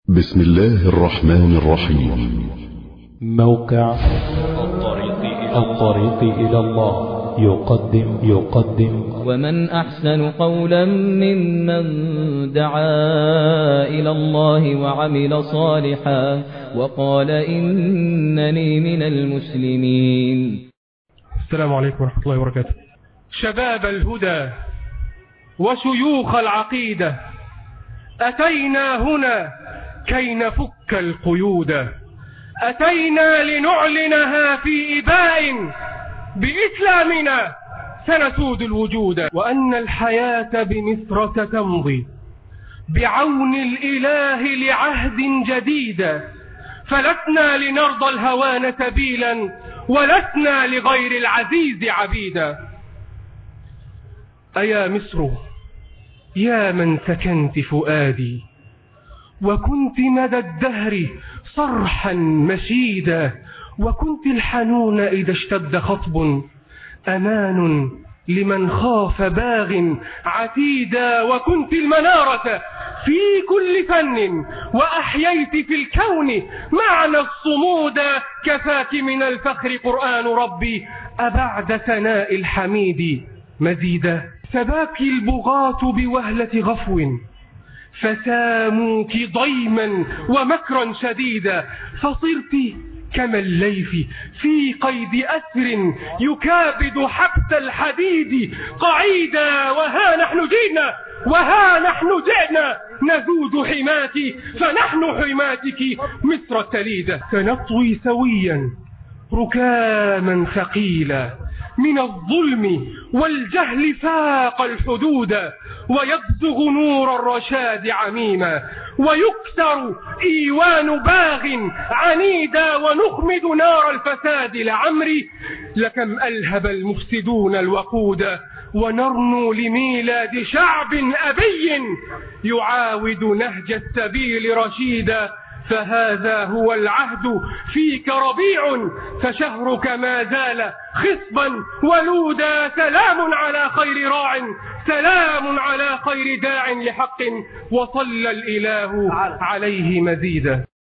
بسم الله الرحمن الرحيم. موقع الطريق إلى الله يقدم ومن أحسن قولا ممن دعا إلى الله وعمل صالحا وقال إنني من المسلمين. السلام عليكم ورحمة الله وبركاته. شباب الهدى وشيوخ العقيدة، أتينا هنا كي نفك القيود، أتينا لنعلنها في إباء بإسلامنا سنسود الوجود، وأن الحياة بمصر ستمضي بعون الإله لعهد جديد، فلسنا لنرضى الهوان سبيلا ولسنا لغير العزيز عبيدا. أيا مصر يا من سكنت فؤادي وكنت مدى الدهر صرحا مشيدا، وكنت الحنون إذا اشتد خطب أمان لمن خاف باغ عتيدا، وكنت المنارة في كل فن وأحييت في الكون معنى الصمود، كفاك من الفخر قرآن ربي أبعد ثناء الحميد مزيدا. سباك البغاة بوهلة غفو فساموك ضيما ومكرا شديدا، فصرت كما الليث في قيد أسر يكابد حبس الحديد قعيدا، وها نحن جئنا نزود حماك فنحن حماتك مصر التليدة. سنطوي سويا ركاما ثقيلا من الظلم والجهل فاق الحدود، ويبزغ نور الرشاد عميما ويكسر إيوان باغ عنيدا، ونخمد نار الفساد لعمري لكم ألهب المفسدون الوقود، ونرنو لميلاد شعب أبي يعاود نهج السبيل رشيدا. فهذا هو العهد فيك ربيع فشهرك ما زال خصبا ولودا، سلام على خير راع سلام على خير داع لحق وصلى الإله عليه مزيدا.